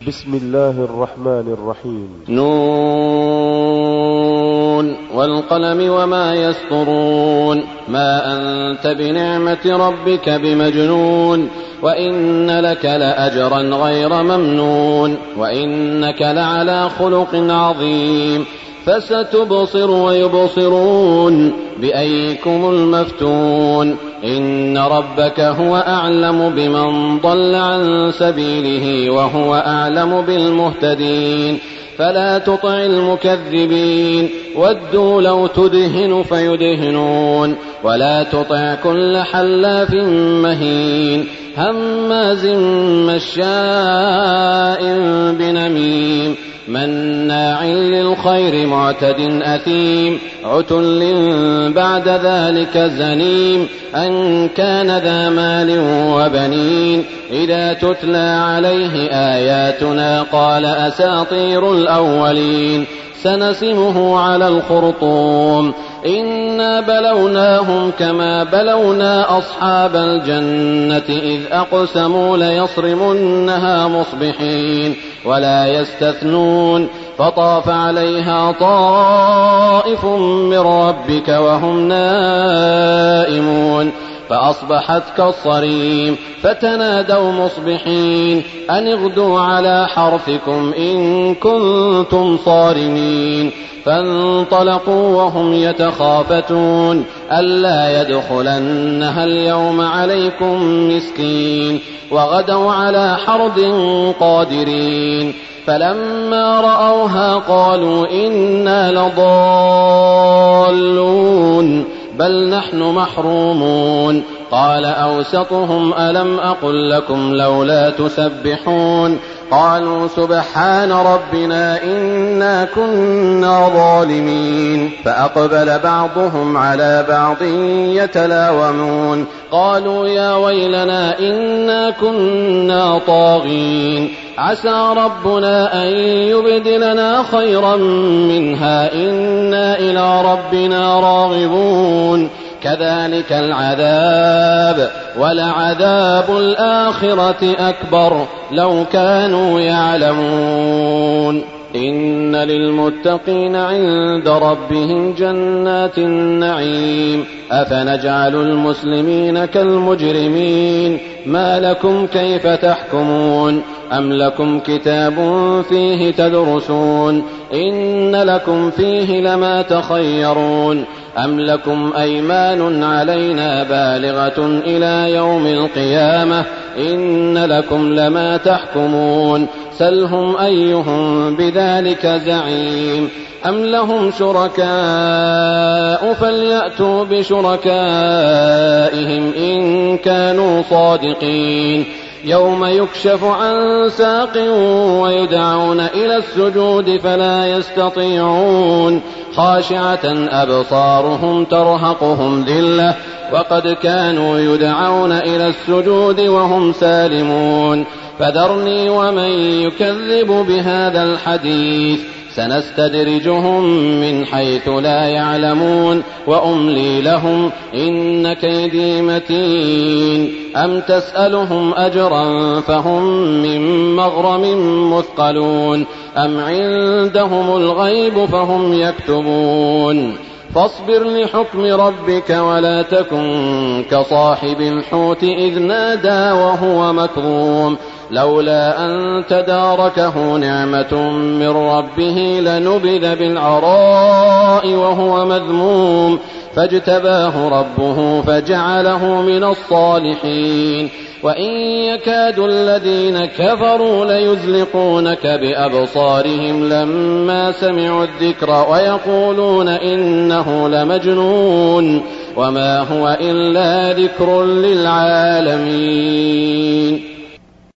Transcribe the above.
بسم الله الرحمن الرحيم. نون والقلم وما يسطرون ما أنت بنعمة ربك بمجنون وإن لك لأجرا غير ممنون وإنك لعلى خلق عظيم فستبصر ويبصرون بأيكم المفتون إن ربك هو أعلم بمن ضل عن سبيله وهو أعلم بالمهتدين فلا تطع المكذبين ودوا لو تدهن فيدهنون ولا تطع كل حلاف مهين هماز مشاء بنميم مناع للخير معتد أثيم عتل بعد ذلك زنيم أن كان ذا مال وبنين إذا تتلى عليه آياتنا قال أساطير الأولين سنسمه على الخرطوم إنا بلوناهم كما بلونا أصحاب الجنة إذ أقسموا ليصرمنها مصبحين ولا يستثنون فطاف عليها طائف من ربك وهم نائمون فأصبحت كالصريم فتنادوا مصبحين أن اغدوا على حرثكم إن كنتم صارمين فانطلقوا وهم يتخافتون ألا يدخلنها اليوم عليكم مسكين وغدوا على حرد قادرين فلما رأوها قالوا إنا لضالون بل نحن محرومون قال أوسطهم ألم أقل لكم لولا تسبحون قالوا سبحان ربنا إنا كنا ظالمين فأقبل بعضهم على بعض يتلاومون قالوا يا ويلنا إنا كنا طاغين عسى ربنا أن يبدلنا خيرا منها إنا إلى ربنا راغبون كذلك العذاب ولعذاب الآخرة أكبر لو كانوا يعلمون إن للمتقين عند ربهم جنات النعيم أفنجعل المسلمين كالمجرمين ما لكم كيف تحكمون أم لكم كتاب فيه تدرسون إن لكم فيه لما تخيرون أم لكم أيمان علينا بالغة إلى يوم القيامة إن لكم لما تحكمون سلهم أيهم بذلك زعيم أم لهم شركاء فليأتوا بشركائهم إن كانوا صادقين يوم يكشف عن ساق ويدعون إلى السجود فلا يستطيعون خاشعة أبصارهم ترهقهم ذلة وقد كانوا يدعون إلى السجود وهم سالمون فذرني ومن يكذب بهذا الحديث سنستدرجهم من حيث لا يعلمون وأملي لهم إن كيدي متين أم تسألهم أجرا فهم من مغرم مثقلون أم عندهم الغيب فهم يكتبون فاصبر لحكم ربك ولا تكن كصاحب الحوت إذ نادى وهو مكظوم لولا أن تداركه نعمة من ربه لنبذ بالعراء وهو مذموم فاجتباه ربه فجعله من الصالحين وإن يكاد الذين كفروا ليزلقونك بأبصارهم لما سمعوا الذكر ويقولون إنه لمجنون وما هو إلا ذكر للعالمين.